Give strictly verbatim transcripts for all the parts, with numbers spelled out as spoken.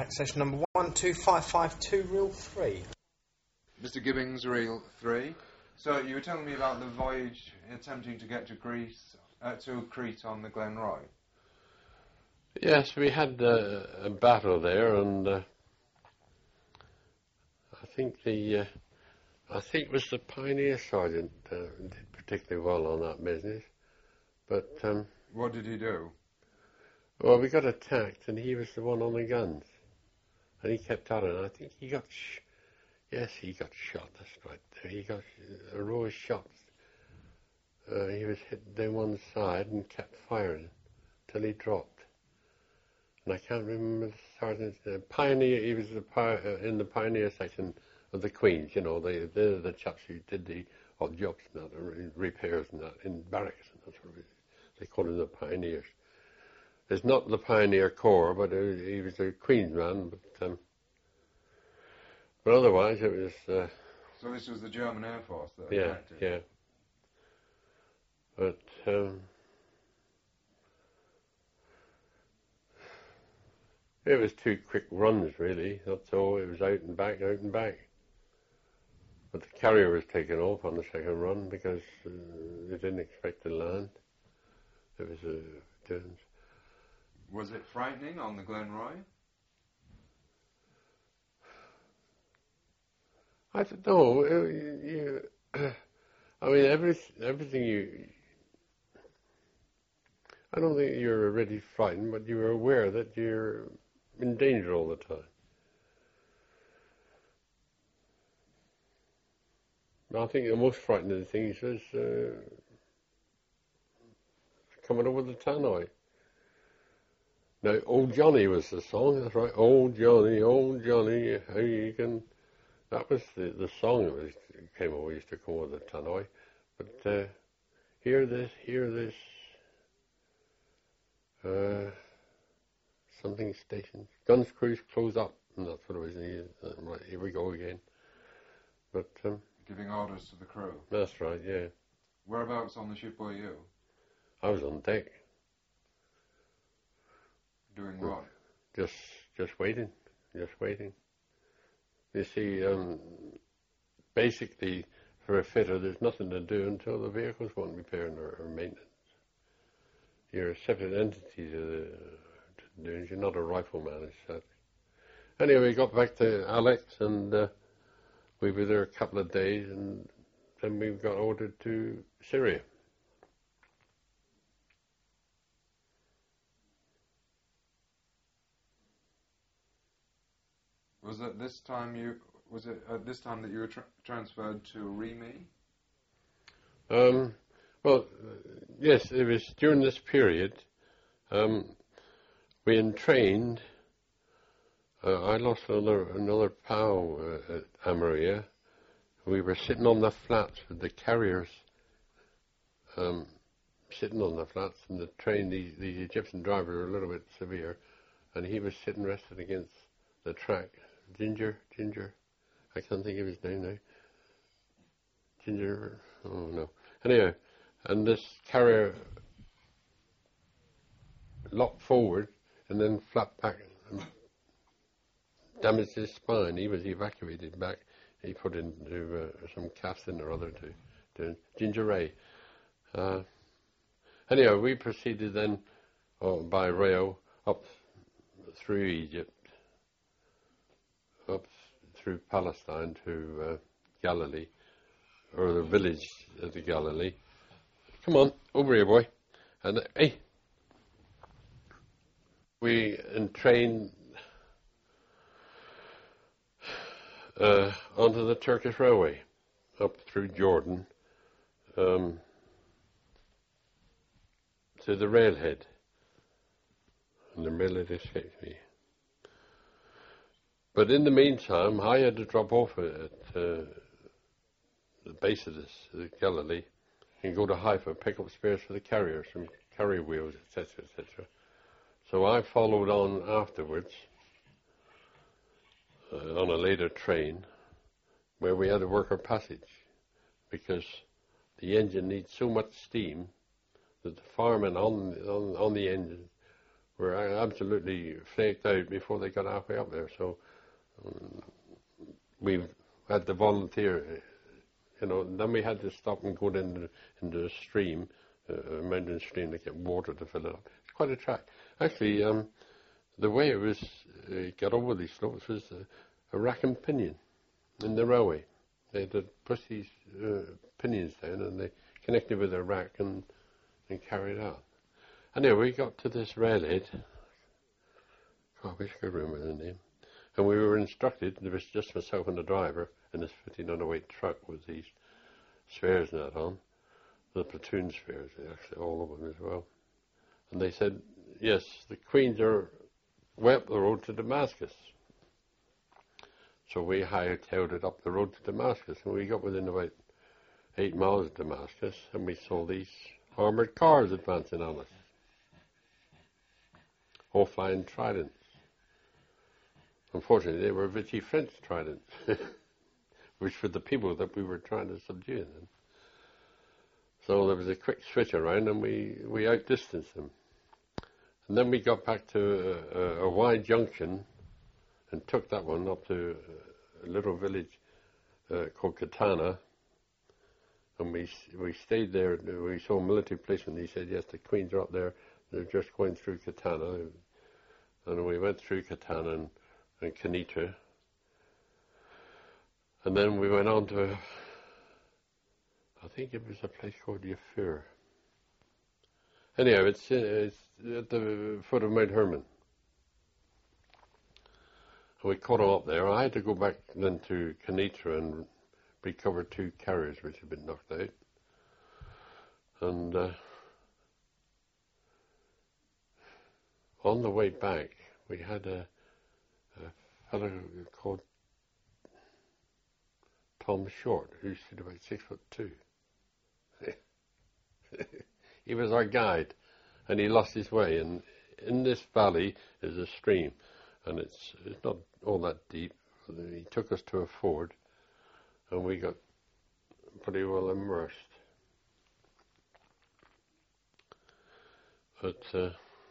contact session number one two five five two, reel three. Mister Gibbings, reel three. So you were telling me about the voyage attempting to get to Greece, uh, to Crete on the Glenroy. Yes, we had uh, a battle there, and uh, I think the uh, I think it was the Pioneer Sergeant uh, did particularly well on that business. But um, what did he do? Well, we got attacked, and he was the one on the guns, and he kept at it. And I think he got, sh- yes, he got shot. That's right. He got a row of shots. Uh, he was hit down one side and kept firing till he dropped. And I can't remember the sergeant's uh, Pioneer. He was the pi- uh, in the Pioneer section of the Queens. You know, they they're the chaps who did the odd jobs and that, uh, repairs and that in barracks and that sort of thing. They called them the Pioneers. It's not the Pioneer Corps, but uh, he was a Queensman. But um, but otherwise, it was. Uh, so this was the German Air Force that yeah, attacked it. Yeah. But. Um, It was two quick runs, really. That's all. It was out and back, out and back. But the carrier was taken off on the second run because uh, they didn't expect to land. It was a uh, turns. Was it frightening on the Glenroy? I don't know. You, you, I mean, every, everything you. I don't think you're already frightened, but you're aware that you're in danger all the time. I think the most frightening thing is uh, coming over the tannoy. Now, Old Johnny was the song, that's right. Old Johnny, Old Johnny, how you can... That was the, the song that was, came over, used to come over the tannoy. But uh, hear this, hear this. Uh, something stations. Guns crews close up. And that's what it was. Uh, right, here we go again. But um, giving orders to the crew. That's right, yeah. Whereabouts on the ship were you? I was on deck. Doing what? Just, just waiting. Just waiting. You see, um, basically, for a fitter, there's nothing to do until the vehicles want repairing or, or maintenance. You're a separate entity to the to doing. You're not a rifleman as such. Anyway, we got back to Alex, and uh, we were there a couple of days, and then we got ordered to Syria. Was it this time you? Was it at this time that you were tra- transferred to Remy? Um. Well, yes, it was during this period. Um, we entrained. Uh, I lost another another pal uh, at Amaria. We were sitting on the flats with the carriers, um, sitting on the flats, and the train, the, the Egyptian driver were a little bit severe, and he was sitting rested against the track. Ginger, Ginger, I can't think of his name now. Ginger, oh no. Anyway, and this carrier locked forward and then flapped back and damaged his spine. He was evacuated back. He put into uh, some casting or other to, to Ginger Ray. Uh, anyhow, we proceeded then oh, by rail up through Egypt, up through Palestine to uh, Galilee, or the village of the Galilee. Come on, over here, boy. And, uh, hey, we entrained uh, onto the Turkish Railway, up through Jordan, um, to the railhead. And the railhead escaped me. But in the meantime, I had to drop off at uh, the base of this, the Galilee, and go to Haifa, pick up spares for the carriers, some carrier wheels, et cetera, et cetera. So I followed on afterwards uh, on a later train, where we had to work our passage, because the engine needs so much steam that the firemen on on, on the engine were absolutely flaked out before they got halfway up there. So um, we had to volunteer, you know. Then we had to stop and go into the, into the stream, uh, a mountain stream, to get water to fill it up. It's quite a track. Actually, um, the way it was uh, got over these slopes was a, a rack and pinion in the railway. They had to push these uh, pinions down and they connected with a rack and, and carried out. Anyway, we got to this railhead. Oh, I wish I could remember the name. And we were instructed, there was just myself and the driver in this fifteen hundred weight truck with these spheres and that on, the platoon spheres, actually all of them as well. And they said, yes, the Queens are way up the road to Damascus. So we hightailed it up the road to Damascus, and we got within about eight miles of Damascus, and we saw these armoured cars advancing on us, all flying tridents. Unfortunately, they were Vichy French tridents, which were the people that we were trying to subdue then. So there was a quick switch around, and we, we outdistanced them. And then we got back to a, a, a wide junction and took that one up to a little village uh, called Katana. And we we stayed there. We saw a military policeman. He said, yes, the Queens are up there. They're just going through Katana. And we went through Katana and, and Kenitra. And then we went on to, I think it was a place called Yafur. Anyhow, it's, it's at the foot of Mount Hermon. And we caught them up there. I had to go back then to Kenitra and recover two carriers which had been knocked out. And uh, on the way back, we had a, a fellow called Tom Short, who stood about six foot two. He was our guide, and he lost his way. And in this valley is a stream, and it's, it's not all that deep. He took us to a ford, and we got pretty well immersed. But, uh,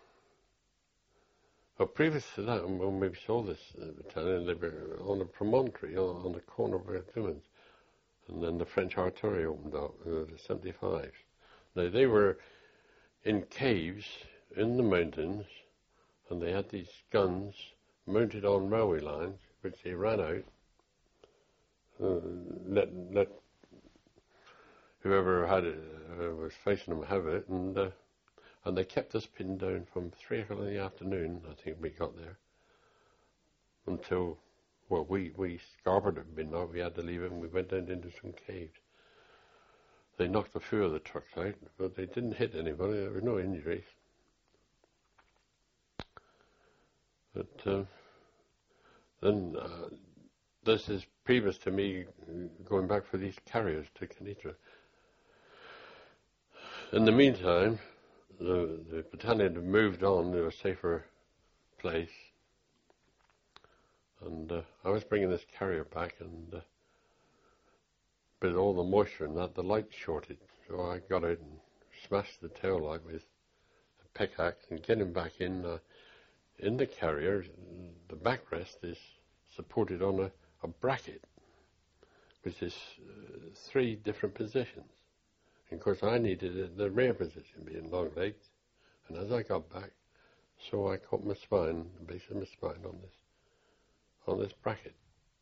but previous to that, when we saw this uh, battalion, they were on a promontory on, on the corner of Verdumans, and then the French artillery opened up, uh, the seventy-fives. Now, they were in caves in the mountains, and they had these guns mounted on railway lines, which they ran out, uh, let, let whoever had it, uh, was facing them have it, and uh, and they kept us pinned down from three o'clock in the afternoon, I think we got there, until, well, we, we Scarborough had been out, we had to leave it, and we went down into some caves. They knocked a few of the trucks out, but they didn't hit anybody. There were no injuries. But uh, then uh, this is previous to me going back for these carriers to Kenitra. In the meantime, the, the battalion had moved on to a safer place, and uh, I was bringing this carrier back, and uh, with all the moisture and that, the light shorted. So I got out and smashed the tail light with a pickaxe and getting back in. Uh, in the carrier, the backrest is supported on a, a bracket, which is uh, three different positions. And of course, I needed the rear position, being long-legged. And as I got back, so I caught my spine, the base of my spine, on this, on this bracket.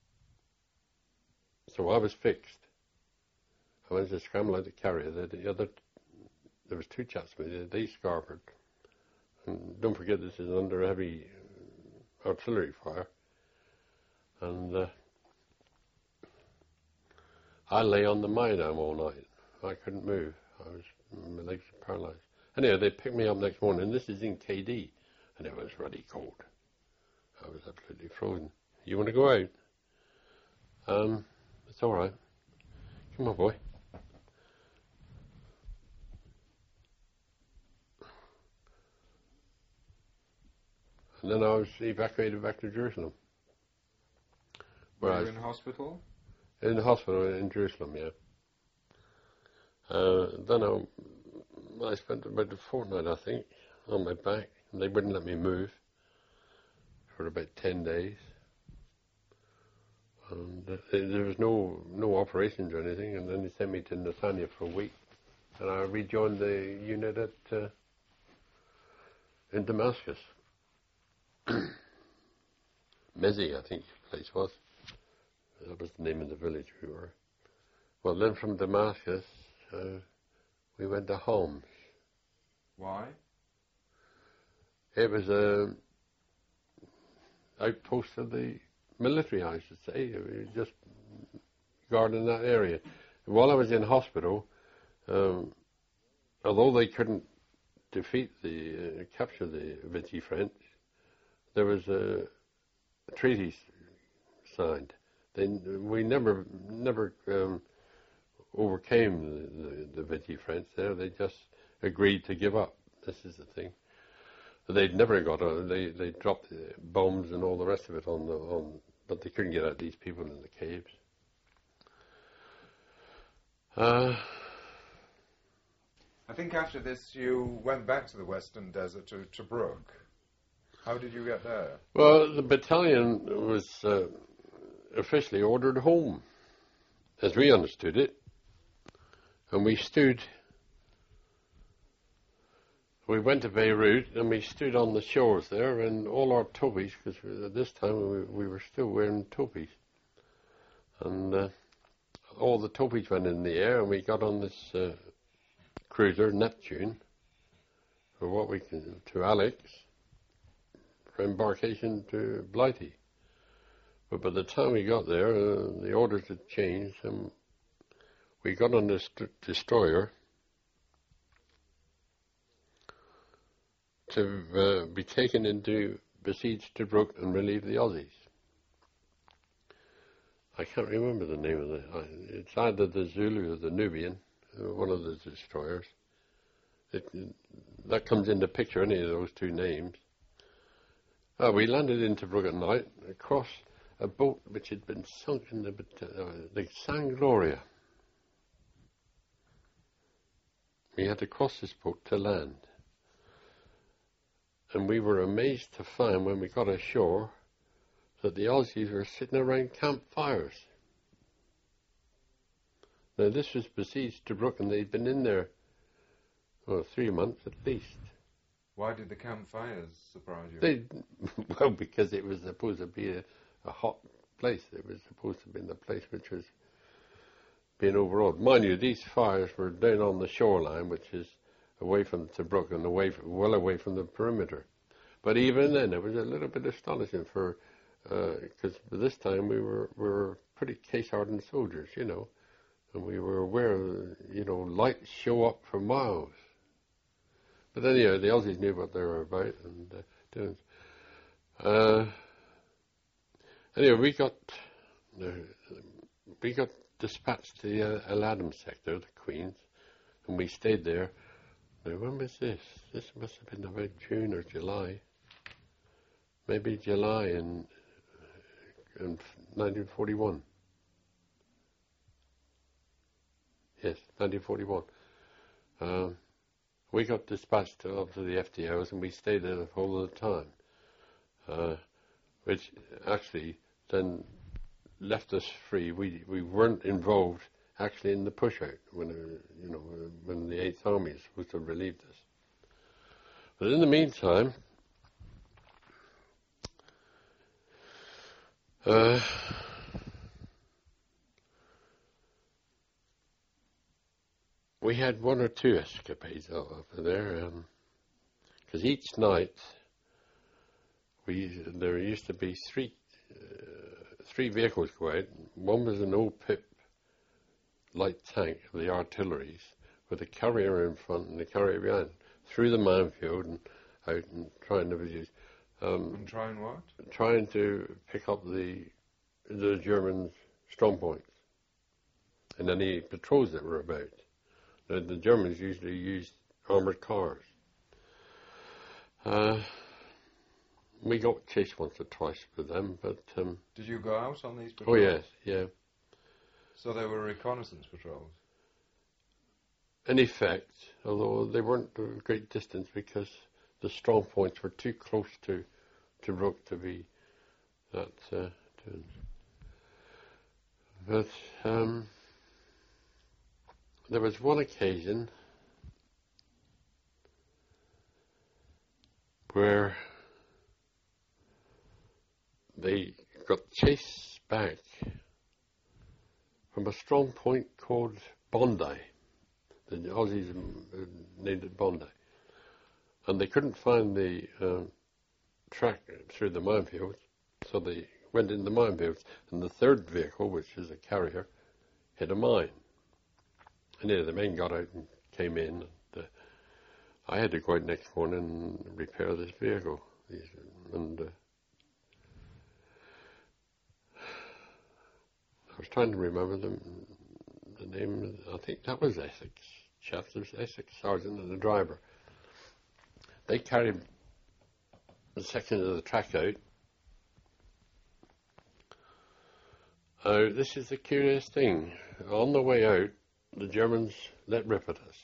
So I was fixed. I went to scramble out the carrier. The, the other, there was two chaps with me. They scarpered. And don't forget, this is under heavy artillery fire. And uh, I lay on the mine arm all night. I couldn't move. I was, my legs were paralyzed. Anyway, they picked me up next morning, and this is in K D, and it was really cold. I was absolutely frozen. You want to go out? Um, it's all right. Come on, boy. And then I was evacuated back to Jerusalem. Were you in hospital? In the hospital in Jerusalem, yeah. Uh, then I, I spent about a fortnight, I think, on my back, They wouldn't let me move for about ten days. And uh, there was no no operations or anything, and then they sent me to Nathania for a week, and I rejoined the unit at uh, in Damascus. Mezi, I think the place was. That was the name of the village we were. Well, then from Damascus, uh, we went to Homs. Why? It was a outpost of the military, I should say. We were just guarding that area. And while I was in hospital, um, although they couldn't defeat the, uh, capture the Vichy French, there was a, a treaty signed. They, we never, never um, overcame the, the, the Vichy French there. They just agreed to give up. This is the thing. They'd never got on. They they dropped the bombs and all the rest of it on the on, but they couldn't get at these people in the caves. Uh, I think after this you went back to the Western Desert to Tobruk. How did you get there? Well, the battalion was uh, officially ordered home, as we understood it, and we stood. We went to Beirut and we stood on the shores there, and all our topis, because at this time we, we were still wearing topis, and uh, all the topis went in the air, and we got on this uh, cruiser, Neptune, for what we can, to Alex, for embarkation to Blighty. But by the time we got there, uh, the orders had changed, and we got on this d- destroyer to uh, be taken into besieged Tobruk and relieve the Aussies. I can't remember the name of the. Uh, it's either the Zulu or the Nubian, uh, one of the destroyers. It, that comes into picture, any of those two names. Uh, we landed in Tobruk at night across a boat which had been sunk in the, uh, the San Gloria. We had to cross this boat to land. And we were amazed to find when we got ashore that the Aussies were sitting around campfires. Now this was besieged Tobruk, and they'd been in there, well, three months at least. Why did the campfires surprise you? They, well, because it was supposed to be a, a hot place. It was supposed to be the place which was being overawed. Mind you, these fires were down on the shoreline, which is away from Tobruk and away from, well away from the perimeter. But even then, it was a little bit astonishing for, because uh, this time we were we were pretty case-hardened soldiers, you know, and we were aware of, you know, lights show up for miles. But anyway, the Aussies knew what they were about and uh, doing. Uh, anyway, we got uh, we got dispatched to the uh, El Adam sector, the Queens, and we stayed there. Now, when was this? This must have been about June or July. Maybe July in, in nineteen forty-one. Yes, nineteen forty-one. Um, we got dispatched to, up to the F T Os, and we stayed there the whole of the time, uh, which actually then left us free. We we weren't involved actually in the push-out when, uh, you know, when the Eighth Army was supposed to have relieved us. But in the meantime, uh, we had one or two escapades over there, because um, each night we there used to be three uh, three vehicles go out. One was an old Pip light tank of the artilleries with a carrier in front and a carrier behind, through the minefield and out and trying to be, um, and trying what? Trying to pick up the the Germans' strong points and any patrols that were about. The, the Germans usually used armoured cars. Uh, we got chased once or twice with them, but... Um, Did you go out on these patrols? Oh, yes, yeah. So they were reconnaissance patrols? In effect, although they weren't a great distance because the strong points were too close to, to Rook to be that uh, tuned. But um, there was one occasion where they got chased back from a strong point called Bondi. The Aussies named it Bondi. And they couldn't find the uh, track through the minefields, so they went in the minefields. And the third vehicle, which is a carrier, hit a mine. And yeah, the men got out and came in. And, uh, I had to go out next morning and repair this vehicle. And uh, I was trying to remember the, the name. I think that was Essex. Chaps, there was Essex sergeant and the driver. They carried the section of the track out. Uh, this is the curious thing. On the way out, the Germans let rip at us.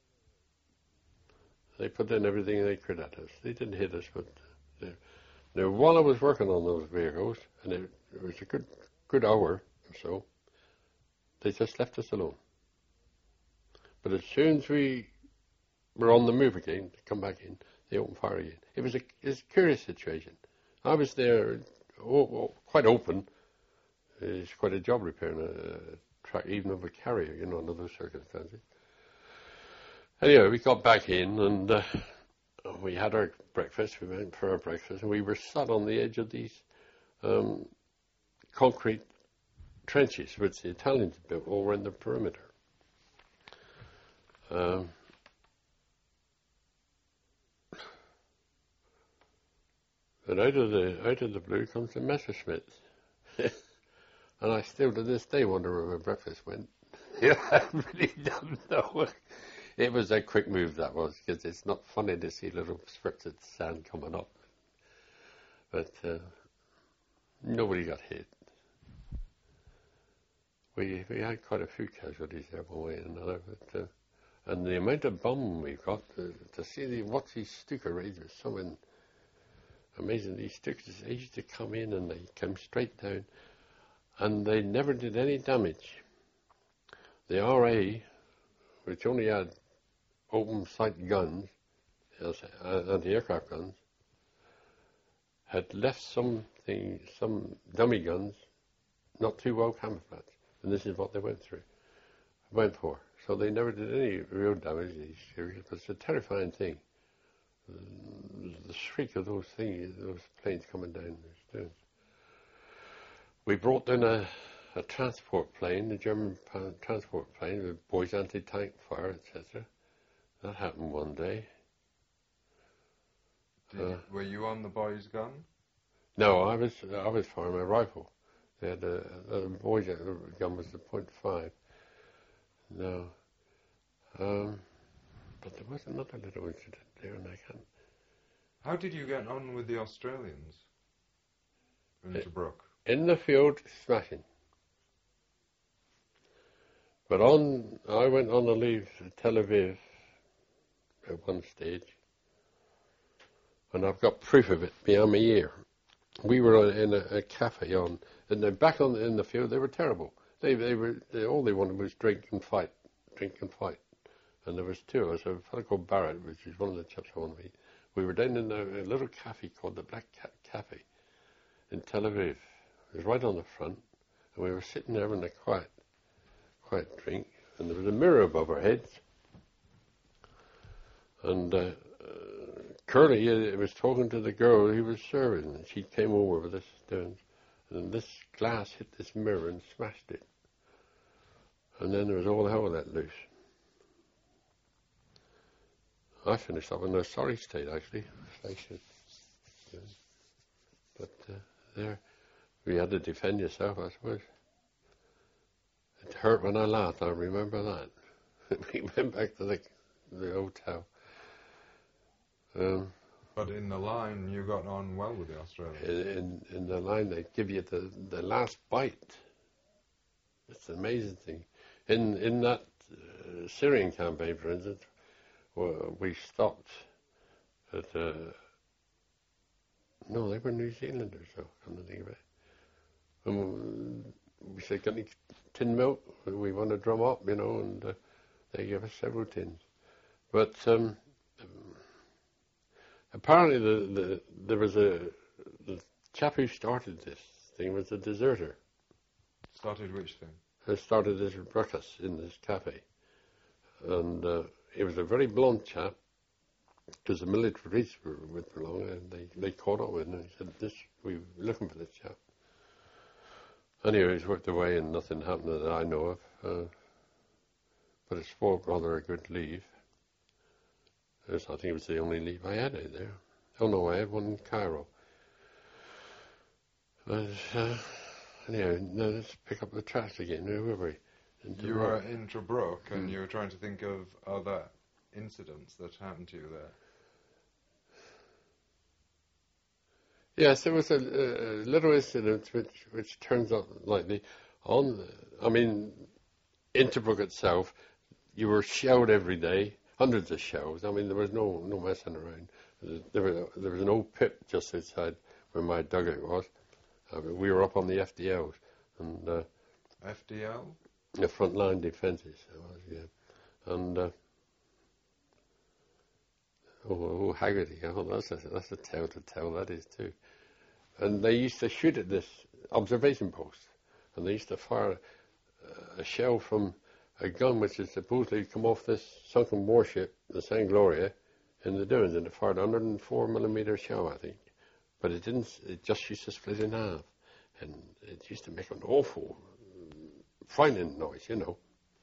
They put in everything they could at us. They didn't hit us, but they, now while I was working on those vehicles, and it, it was a good good hour or so, they just left us alone. But as soon as we were on the move again, to come back in, they opened fire again. It was a, it was a curious situation. I was there, oh, oh, quite open. It's quite a job repairing a, a track, even of a carrier, you know, under those circumstances. Anyway, we got back in and uh, we had our breakfast. We went for our breakfast and we were sat on the edge of these um, concrete trenches which the Italians built all around the perimeter. Um, and out of the out of the blue comes the Messerschmitt. And I still to this day wonder where my breakfast went. I really don't know. It was a quick move, that was, because it's not funny to see little spurts of sand coming up. But uh, nobody got hit. We we had quite a few casualties there one way and another. But, uh, and the amount of bomb we've got, uh, to see the, watch these Stuka raids was so amazing. These Stukas, they used to come in and they came straight down. And they never did any damage. The R A, which only had open sight guns, anti-aircraft guns, had left something, some dummy guns, not too well camouflaged. And this is what they went through, went for. So they never did any real damage. But it's a terrifying thing. The shriek of those things, those planes coming down the stones. We brought in a, a transport plane, the German transport plane with boys anti-tank fire, et cetera. That happened one day. Did, uh, were you on the boys' gun? No, I was I was firing my rifle. They had a, a boys' gun was the point five. No, um, but there was another little incident there, and I can't. How did you get on with the Australians in it, Tobruk? In the field, smashing. But on, I went on the leave to Tel Aviv at one stage, and I've got proof of it behind my ear. We were in a, a cafe on, and then back on in the field, they were terrible. They they were they, all they wanted was drink and fight, drink and fight. And there was two of us, a fellow called Barrett, which is one of the chaps I want to meet. We were down in a, a little cafe called the Black Cat Cafe in Tel Aviv. It was right on the front, and we were sitting there having a quiet, quiet drink, and there was a mirror above our heads. And uh, uh, Curly uh, was talking to the girl he was serving, and she came over with us stones, and this glass hit this mirror and smashed it. And then there was all hell let loose. I finished up in a sorry state, actually. But uh, there. You had to defend yourself, I suppose. It hurt when I laughed, I remember that. We went back to the, the hotel. Um, but in the line, you got on well with the Australians. In, in, in the line, they give you the, the last bite. It's an amazing thing. In, in that uh, Syrian campaign, for instance, we stopped But, uh, no, they were New Zealanders, though, come to think of it. And we said, got any tin milk? We want to drum up, you know, and uh, they gave us several tins. But um, apparently the, the, there was a, the chap who started this thing was a deserter. Started which thing? Who started this ruckus in this cafe. And uh, he was a very blunt chap, because the military police were with along, and they, they caught up with him and said, "This, we were looking for this chap." Anyway, he's worked away and nothing happened that I know of. Uh, but it's for rather a good leave. I think it was the only leave I had out there. Oh no, I had one in Cairo. But uh, anyway, now let's pick up the trash again. Where were we? Into You were in Tobruk, and Mm. you were trying to think of other incidents that happened to you there. Yes, there was a, a little incident which, which turns out likely on, I mean, in Tobruk itself, you were shelled every day, hundreds of shells. I mean, there was no, no messing around. There was, there was an old pit just outside where my dugout was. I mean, we were up on the F D Ls, and uh, F D L? the front line defences, it was, yeah. And, uh, oh, oh, Haggerty, oh, that's a, that's a tale to tell, that is too. And they used to shoot at this observation post, and they used to fire uh, a shell from a gun which is supposedly come off this sunken warship, the San Gloria, in the Dunes, and it fired a one hundred four millimeter shell, I think. But it didn't, it just used to split in half, and it used to make an awful, frightening noise, you know.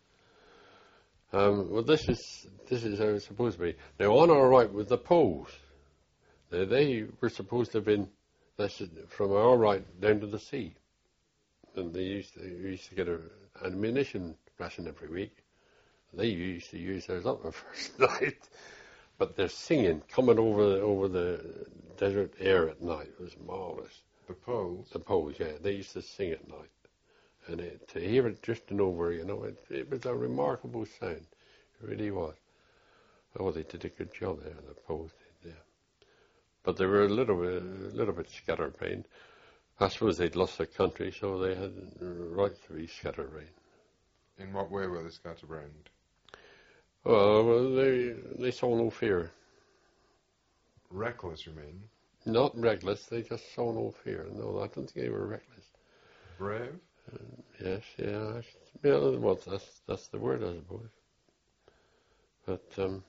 Um, well, this is this is how it's supposed to be. Now, on our right was the poles. Now, they were supposed to have been that's from our right down to the sea, and they used to we used to get an ammunition ration every week. They used to use theirs up the first night, but their singing coming over the, over the desert air at night was marvelous. The poles? The poles, yeah, they used to sing at night. And it, to hear it drifting over, you know, it, it was a remarkable sound. It really was. Oh, they did a good job there, the poles did, yeah. But they were a little bit, a little bit scatterbrained. I suppose they'd lost their country, so they had right to be scatterbrained. In what way were they scatterbrained? Well, well, they they saw no fear. Reckless, you mean? Not reckless. They just saw no fear. No, I don't think they were reckless. Brave? Uh, yes, yeah, I, yeah. Well, that's that's the word, I suppose. But um,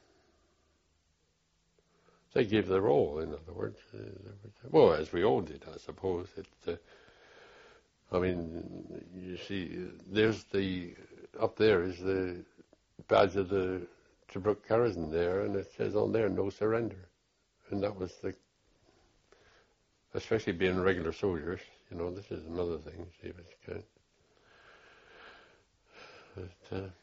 they gave their all. In other words, uh, well, as we all did, I suppose. It. Uh, I mean, you see, there's the up there is the badge of the Tobruk garrison there, and it says on there, "No surrender," and that was the. Especially being regular soldiers, you know, this is another thing. See if it's count. But, uh,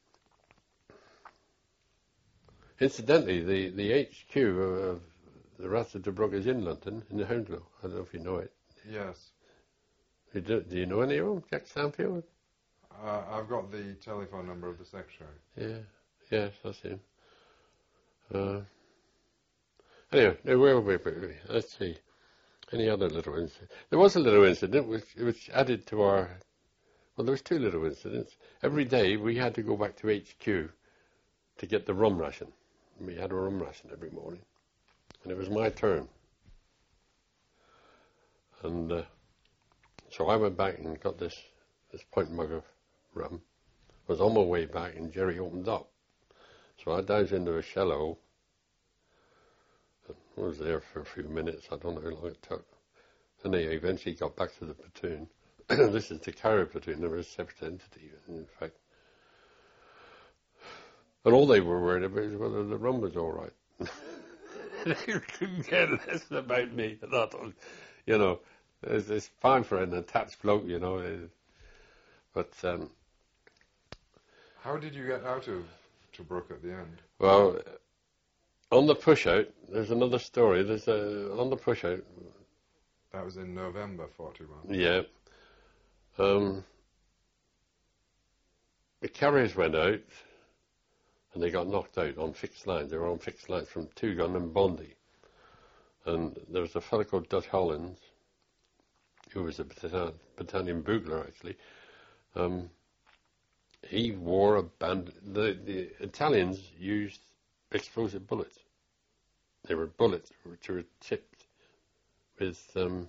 incidentally, the, the H Q of, of the Rats of Tobruk is in London, in the Hounslow. I don't know if you know it. Yes. You do, do you know any of them? Jack Stanfield? Uh, I've got the telephone number of the secretary. Yeah, yes, that's him. Uh, anyway, now where were we? Let's see. Any other little incident? There was a little incident which, which added to our... Well, there was two little incidents. Every day we had to go back to H Q to get the rum ration. We had a rum ration every morning. And it was my turn. And uh, so I went back and got this, this pint mug of rum. I was on my way back and Jerry opened up. So I dived into a shallow. I was there for a few minutes. I don't know how long it took. And they eventually got back to the platoon. This is the carrier platoon. They were a separate entity, in fact. And all they were worried about was whether the rum was all right. They couldn't care less about me. And I thought, you know, it's, it's fine for an attached bloke, you know. But um, how did you get out of Tobruk at the end? Well, on the push-out, there's another story. There's a, on the push-out... That was in November forty-one. Yeah. Um, the carriers went out, and they got knocked out on fixed lines. They were on fixed lines from Tugun and Bondi. And there was a fellow called Dutch Hollins, who was a battalion, battalion bugler, actually. Um, he wore a band. The, the Italians used explosive bullets. They were bullets which were tipped with, um,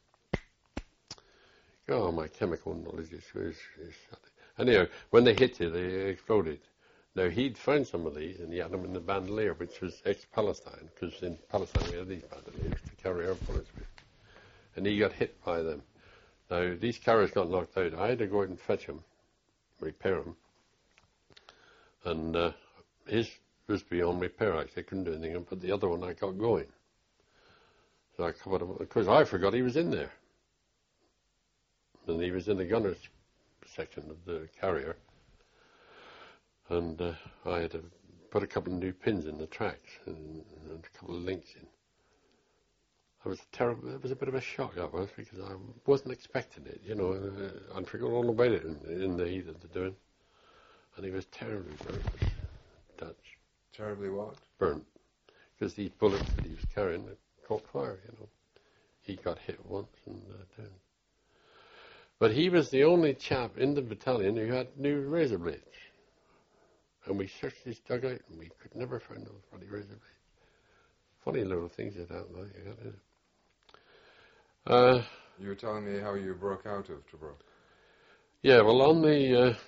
oh, my chemical knowledge is, is, is anyhow, when they hit you, they exploded. Now, he'd found some of these, and he had them in the bandolier, which was ex-Palestine, because in Palestine we had these bandoliers to carry our bullets with. And he got hit by them. Now, these carriers got knocked out. I had to go out and fetch them, repair them. And uh, his was beyond repair, actually. I couldn't do anything, but the other one I got going. So I covered him, because I forgot he was in there. And he was in the gunner's section of the carrier. And uh, I had to put a couple of new pins in the tracks and, and a couple of links in. I was terrible. It was a bit of a shock, that was, because I wasn't expecting it. You know, uh, I'd forgotten all about it in, in the heat of the doing. And he was terribly burnt, Dutch. Terribly what? Burnt. Because these bullets that he was carrying had caught fire, you know. He got hit once and uh, down. But he was the only chap in the battalion who had new razor blades. And we searched his dugout and we could never find those bloody razor blades. Funny little things that happen, though, you got to. Uh, you were telling me how you broke out of Tobruk. Yeah, well, on the... Uh,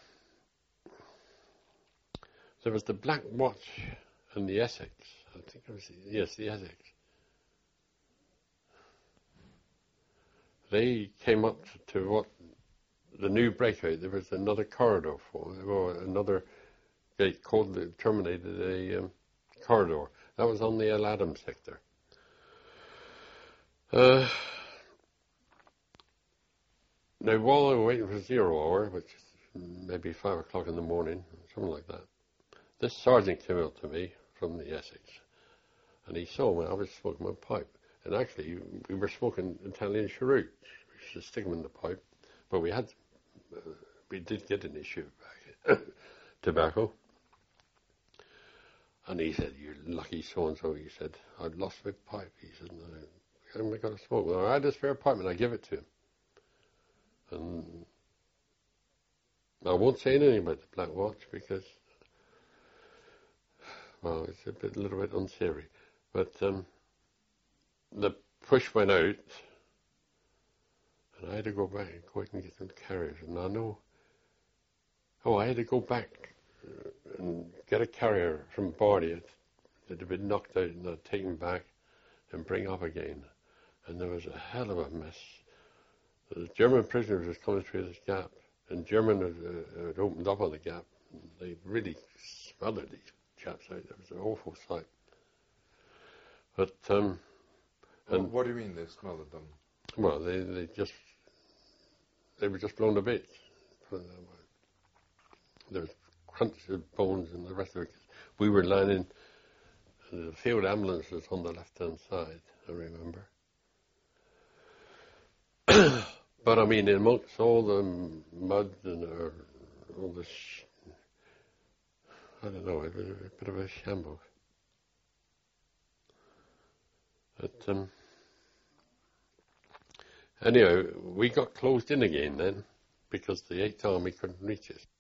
there was the Black Watch and the Essex. I think it was... The, yes, the Essex. They came up to what... The new breakout. There was another corridor for them, or another... They called it, terminated a um, corridor. That was on the El Adam sector. Uh, now, while we were waiting for zero hour, which is maybe five o'clock in the morning, something like that, this sergeant came out to me from the Essex, and he saw me. I was smoking my pipe, and actually we were smoking Italian cheroots, which is stick them in the pipe, but we had, uh, we did get an issue back tobacco. And he said, "You're lucky so-and-so," he said. "I'd lost my pipe." He said, "No, I haven't got a smoke." Well, I had a spare pipe and I give it to him. And I won't say anything about the Black Watch because, well, it's a bit, a little bit unsavory. But um, the push went out and I had to go back and go out and get some carriers. And I know, oh, I had to go back and get a carrier from Bardia that had been knocked out and I'd taken back and bring up again. And there was a hell of a mess. The German prisoners was coming through this gap, and German had, uh, had opened up on the gap. And they really smothered these chaps out. It was an awful sight. But um, Well, and what do you mean they smothered them? well, they they just they were just blown to bits. Put it that way. There was crunch of bones and the rest of it. We were lying in the field ambulance was on the left-hand side, I remember. But I mean, amongst all the mud and uh, all the, sh- I don't know, it was a bit of a shambles. But um, anyhow, we got closed in again then because the Eighth Army couldn't reach us.